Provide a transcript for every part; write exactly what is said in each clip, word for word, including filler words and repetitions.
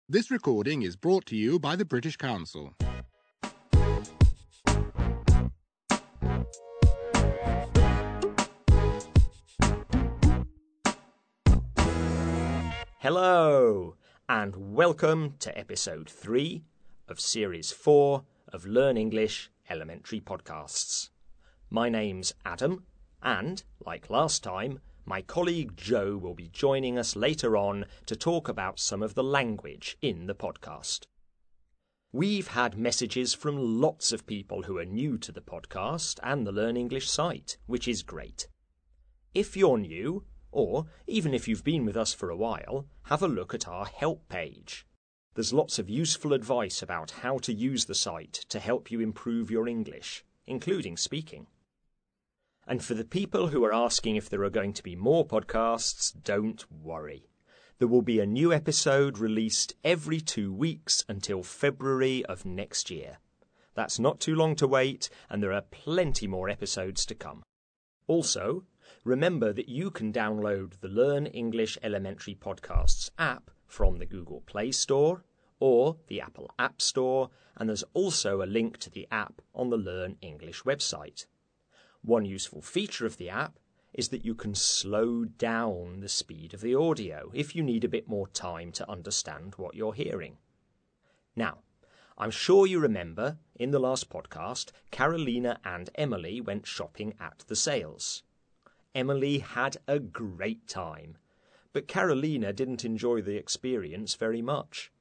This recording is brought to you by the British Council. Hello, and welcome to episode three of series four of Learn English Elementary Podcasts. My name's Adam, and, like last time, my colleague Joe will be joining us later on to talk about some of the language in the podcast. We've had messages from lots of people who are new to the podcast and the Learn English site, which is great. If you're new, or even if you've been with us for a while, have a look at our help page. There's lots of useful advice about how to use the site to help you improve your English, including speaking. And for the people who are asking if there are going to be more podcasts, don't worry. There will be a new episode released every two weeks until February of next year. That's not too long to wait, and there are plenty more episodes to come. Also, remember that you can download the Learn English Elementary Podcasts app from the Google Play Store or the Apple App Store, and there's also a link to the app on the Learn English website. One useful feature of the app is that you can slow down the speed of the audio if you need a bit more time to understand what you're hearing. Now, I'm sure you remember, in the last podcast, Carolina and Emily went shopping at the sales. Emily had a great time, but Carolina didn't enjoy the experience very much.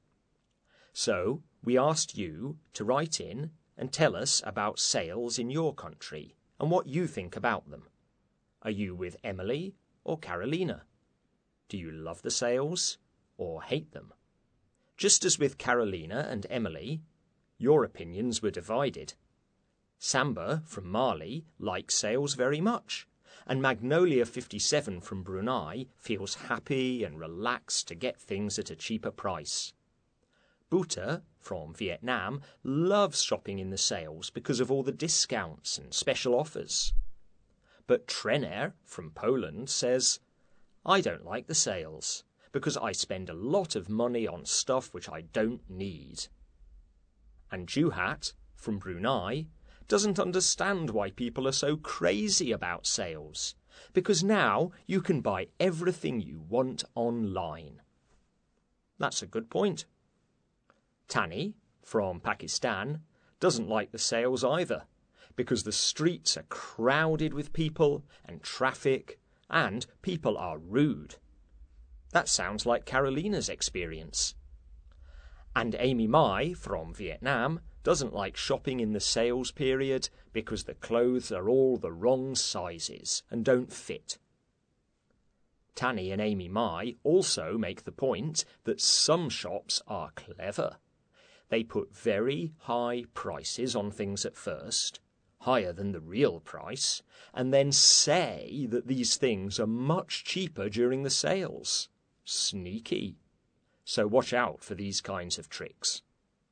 So, we asked you to write in and tell us about sales in your country and what you think about them. Are you with Emily or Carolina? Do you love the sales or hate them? Just as with Carolina and Emily, your opinions were divided. Samba from Mali likes sales very much, and Magnolia fifty-seven from Brunei feels happy and relaxed to get things at a cheaper price. Buta from Vietnam loves shopping in the sales because of all the discounts and special offers. But Trener from Poland says, I don't like the sales because I spend a lot of money on stuff which I don't need. And Juhat from Brunei doesn't understand why people are so crazy about sales, because now you can buy everything you want online. That's a good point. Tani, from Pakistan, doesn't like the sales either, because the streets are crowded with people and traffic, and people are rude. That sounds like Carolina's experience. And Amy Mai, from Vietnam, doesn't like shopping in the sales period because the clothes are all the wrong sizes and don't fit. Tani and Amy Mai also make the point that some shops are clever. They put very high prices on things at first, higher than the real price, and then say that these things are much cheaper during the sales. Sneaky. So watch out for these kinds of tricks.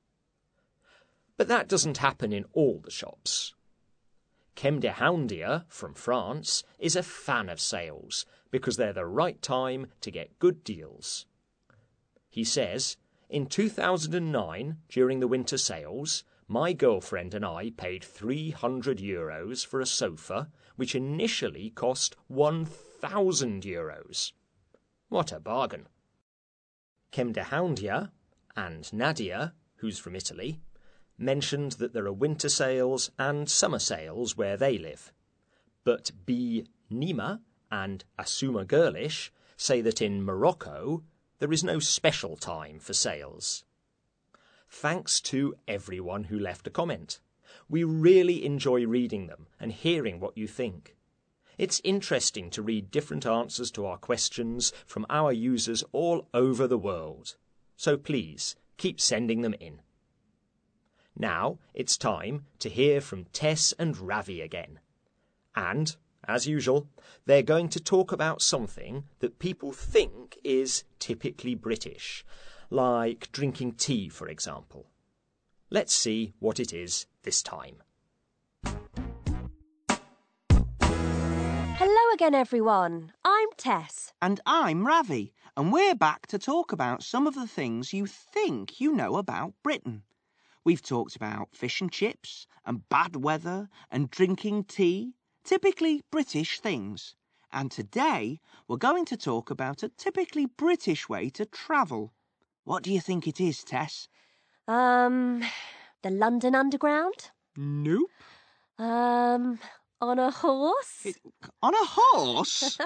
But that doesn't happen in all the shops. Kem de Houndier from France is a fan of sales because they're the right time to get good deals. He says, in two thousand nine, during the winter sales, my girlfriend and I paid three hundred euros for a sofa which initially cost one thousand euros. What a bargain. Kem de Houndier and Nadia, who's from Italy, mentioned that there are winter sales and summer sales where they live. But B. Nima and Asuma Girlish say that in Morocco there is no special time for sales. Thanks to everyone who left a comment. We really enjoy reading them and hearing what you think. It's interesting to read different answers to our questions from our users all over the world. So please, keep sending them in. Now it's time to hear from Tess and Ravi again. And, as usual, they're going to talk about something that people think is typically British, like drinking tea, for example. Let's see what it is this time. Hello again, everyone. I'm Tess. And I'm Ravi, and we're back to talk about some of the things you think you know about Britain. We've talked about fish and chips, and bad weather, and drinking tea, typically British things. And today, we're going to talk about a typically British way to travel. What do you think it is, Tess? Um, the London Underground? Nope. Um, on a horse? It, on a horse?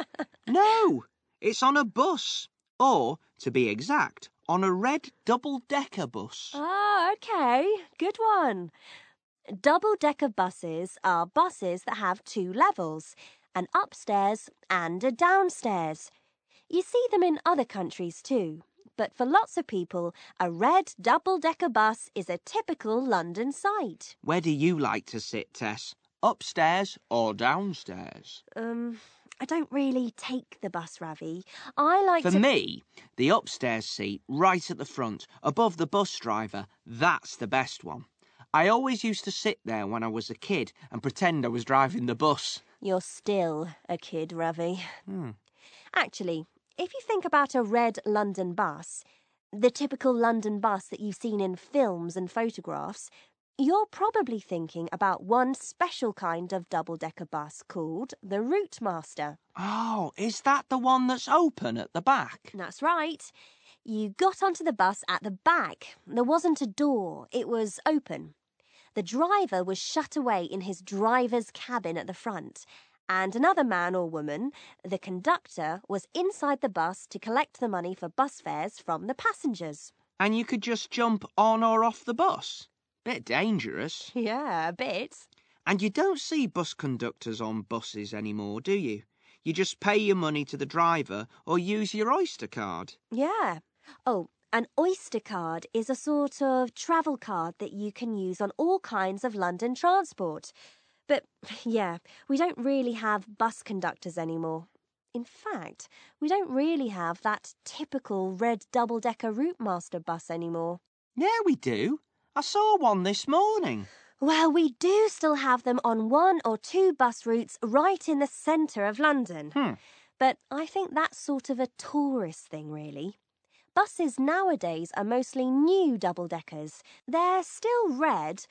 No, it's on a bus. Or, to be exact, on a red double-decker bus. Oh, okay. Good one. Double-decker buses are buses that have two levels, an upstairs and a downstairs. You see them in other countries too. But for lots of people, a red double-decker bus is a typical London sight. Where do you like to sit, Tess? Upstairs or downstairs? Um, I don't really take the bus, Ravi. I like For to... me, the upstairs seat, right at the front, above the bus driver, that's the best one. I always used to sit there when I was a kid and pretend I was driving the bus. You're still a kid, Ravi. Hmm. Actually, if you think about a red London bus, the typical London bus that you've seen in films and photographs, you're probably thinking about one special kind of double-decker bus called the Routemaster. Oh, is that the one that's open at the back? That's right. You got onto the bus at the back. There wasn't a door. It was open. The driver was shut away in his driver's cabin at the front, and another man or woman, the conductor, was inside the bus to collect the money for bus fares from the passengers. And you could just jump on or off the bus? Bit dangerous. Yeah, a bit. And you don't see bus conductors on buses anymore, do you? You just pay your money to the driver or use your Oyster card. Yeah. Oh, an Oyster card is a sort of travel card that you can use on all kinds of London transport. But, yeah, we don't really have bus conductors anymore. In fact, we don't really have that typical red double-decker Routemaster bus anymore. Yeah, we do. I saw one this morning. Well, we do still have them on one or two bus routes right in the centre of London. Hmm. But I think that's sort of a tourist thing, really. Buses nowadays are mostly new double-deckers. They're still red,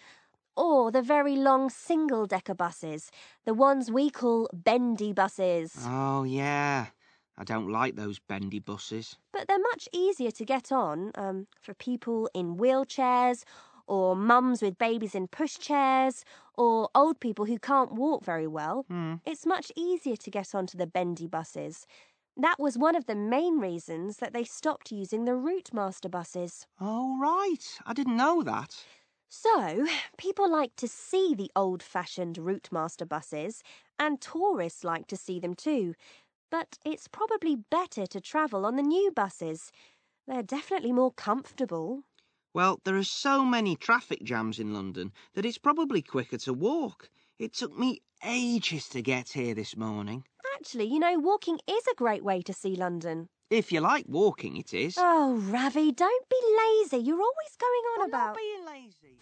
or the very long single-decker buses, the ones we call bendy buses. Oh, yeah. I don't like those bendy buses. But they're much easier to get on um, for people in wheelchairs, or mums with babies in pushchairs, or old people who can't walk very well. Hmm. It's much easier to get onto the bendy buses. That was one of the main reasons that they stopped using the Routemaster buses. Oh, right. I didn't know that. So, people like to see the old-fashioned Routemaster buses, and tourists like to see them too. But it's probably better to travel on the new buses. They're definitely more comfortable. Well, there are so many traffic jams in London that it's probably quicker to walk. It took me ages to get here this morning. Actually, you know, walking is a great way to see London. If you like walking, it is. Oh, Ravi, don't be lazy. You're always going on I'm about... not being lazy.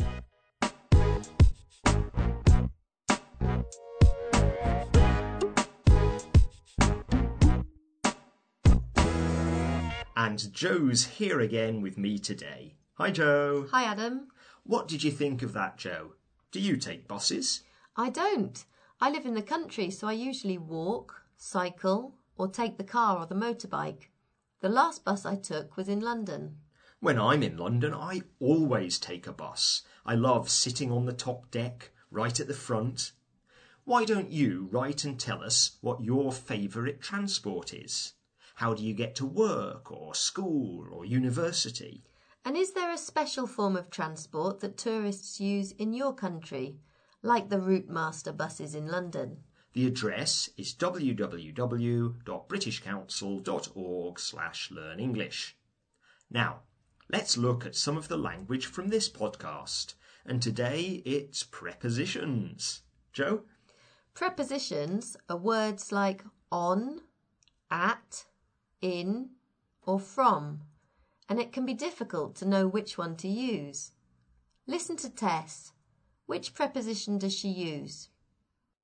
And Joe's here again with me today. Hi, Joe. Hi, Adam. What did you think of that, Joe? Do you take buses? I don't. I live in the country, so I usually walk, cycle, or take the car or the motorbike. The last bus I took was in London. When I'm in London, I always take a bus. I love sitting on the top deck, right at the front. Why don't you write and tell us what your favourite transport is? How do you get to work or school or university? And is there a special form of transport that tourists use in your country, like the Routemaster buses in London? The address is w w w dot british council dot org slash learn english. Now, let's look at some of the language from this podcast. And today it's prepositions. Joe? Prepositions are words like on, at, in, or from, and it can be difficult to know which one to use. Listen to Tess. Which preposition does she use?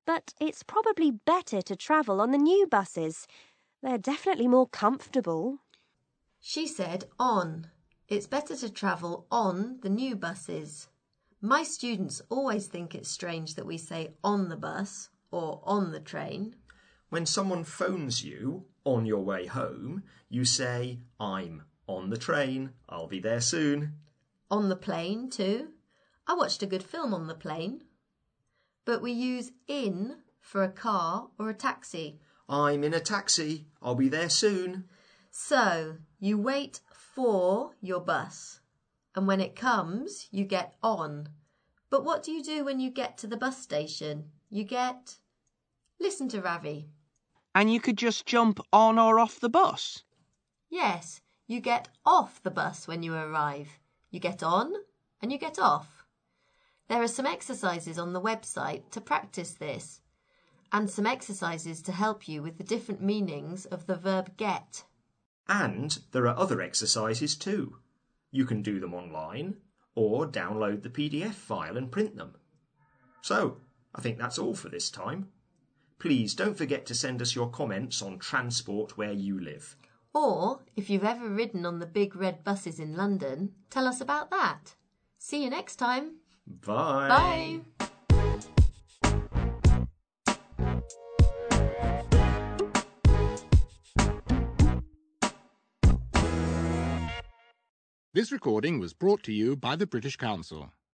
but it's probably better to travel on the new buses. They're definitely more comfortable. She said on. It's better to travel on the new buses. My students always think it's strange that we say on the bus or on the train. When someone phones you on your way home, you say, I'm on the train. I'll be there soon. On the plane too. I watched a good film on the plane. But we use in for a car or a taxi. I'm in a taxi. I'll be there soon. So, you wait for your bus. And when it comes, you get on. But what do you do when you get to the bus station? You get... Listen to Ravi. And you could just jump on or off the bus? Yes, you get off the bus when you arrive. You get on and you get off. There are some exercises on the website to practice this, and some exercises to help you with the different meanings of the verb get. And there are other exercises too. You can do them online or download the P D F file and print them. So, I think that's all for this time. Please don't forget to send us your comments on transport where you live. Or, if you've ever ridden on the big red buses in London, tell us about that. See you next time. Bye. Bye. This recording was brought to you by the British Council.